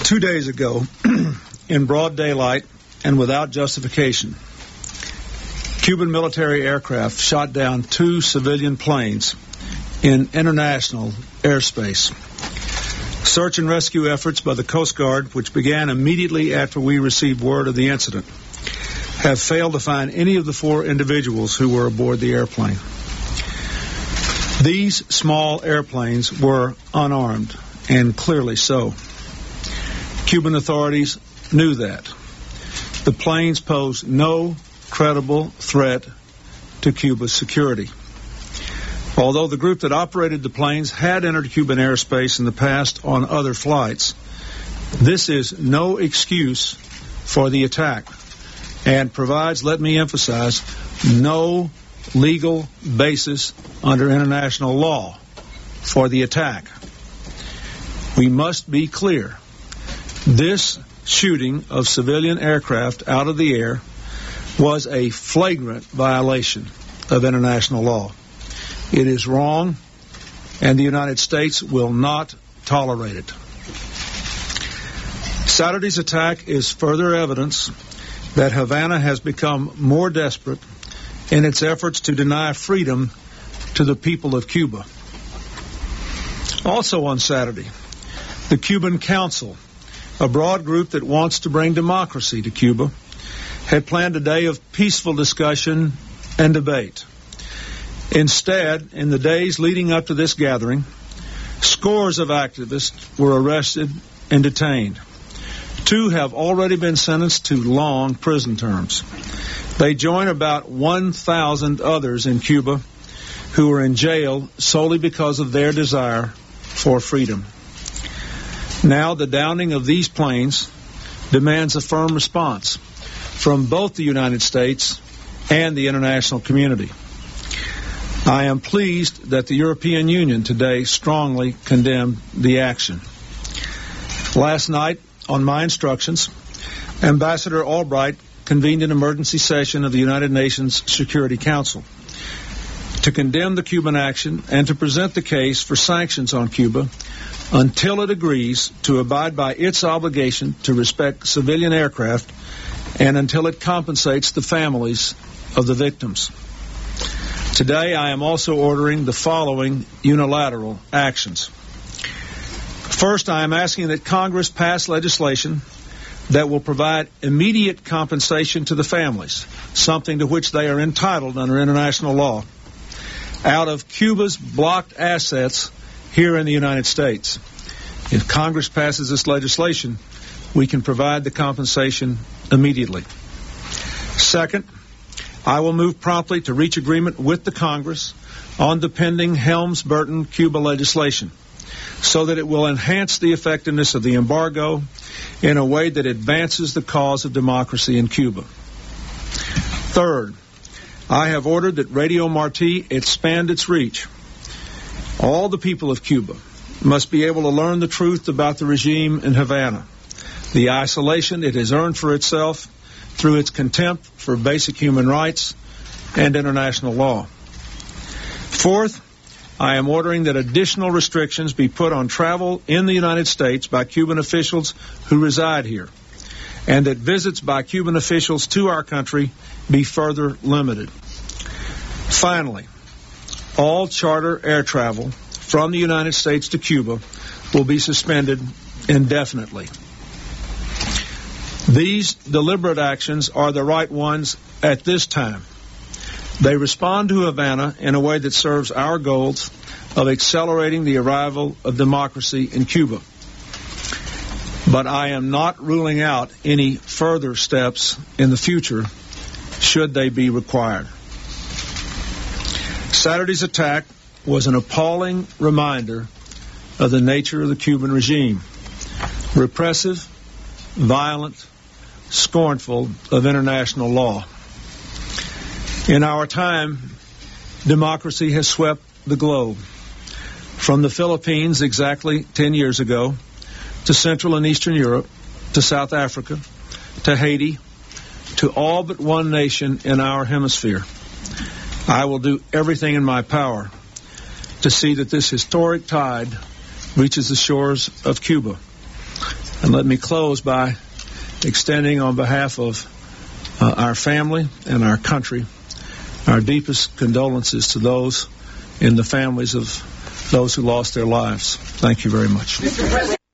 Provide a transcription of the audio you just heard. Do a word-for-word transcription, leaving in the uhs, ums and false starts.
Two days ago, in broad daylight and without justification, Cuban military aircraft shot down two civilian planes in international airspace. Search and rescue efforts by the Coast Guard, which began immediately after we received word of the incident, have failed to find any of the four individuals who were aboard the airplane. These small airplanes were unarmed, and clearly so. Cuban authorities knew that. The planes posed no credible threat to Cuba's security. Although the group that operated the planes had entered Cuban airspace in the past on other flights, this is no excuse for the attack and provides, let me emphasize, no legal basis under international law for the attack. We must be clear. This shooting of civilian aircraft out of the air was a flagrant violation of international law. It is wrong, and the United States will not tolerate it. Saturday's attack is further evidence that Havana has become more desperate in its efforts to deny freedom to the people of Cuba. Also on Saturday, the Cuban Council, a broad group that wants to bring democracy to Cuba, had planned a day of peaceful discussion and debate. Instead, in the days leading up to this gathering, scores of activists were arrested and detained. Two have already been sentenced to long prison terms. They join about one thousand others in Cuba who are in jail solely because of their desire for freedom. Now, the downing of these planes demands a firm response from both the United States and the international community. I am pleased that the European Union today strongly condemned the action. Last night, on my instructions, Ambassador Albright convened an emergency session of the United Nations Security Council to condemn the Cuban action and to present the case for sanctions on Cuba until it agrees to abide by its obligation to respect civilian aircraft and until it compensates the families of the victims. Today, I am also ordering the following unilateral actions. First, I am asking that Congress pass legislation that will provide immediate compensation to the families, something to which they are entitled under international law, out of Cuba's blocked assets here in the United States. If Congress passes this legislation, we can provide the compensation immediately. Second, I will move promptly to reach agreement with the Congress on the pending Helms-Burton Cuba legislation so that it will enhance the effectiveness of the embargo in a way that advances the cause of democracy in Cuba. Third, I have ordered that Radio Marti expand its reach. All the people of Cuba must be able to learn the truth about the regime in Havana, the isolation it has earned for itself through its contempt for basic human rights and international law. Fourth, I am ordering that additional restrictions be put on travel in the United States by Cuban officials who reside here, and that visits by Cuban officials to our country be further limited. Finally, all charter air travel from the United States to Cuba will be suspended indefinitely. These deliberate actions are the right ones at this time. They respond to Havana in a way that serves our goals of accelerating the arrival of democracy in Cuba. But I am not ruling out any further steps in the future should they be required. Saturday's attack was an appalling reminder of the nature of the Cuban regime. Repressive, violent, scornful of international law. In our time, democracy has swept the globe. From the Philippines exactly ten years ago, to Central and Eastern Europe, to South Africa, to Haiti, to all but one nation in our hemisphere. I will do everything in my power to see that this historic tide reaches the shores of Cuba. And let me close by extending on behalf of uh, our family and our country our deepest condolences to those in the families of those who lost their lives. Thank you very much.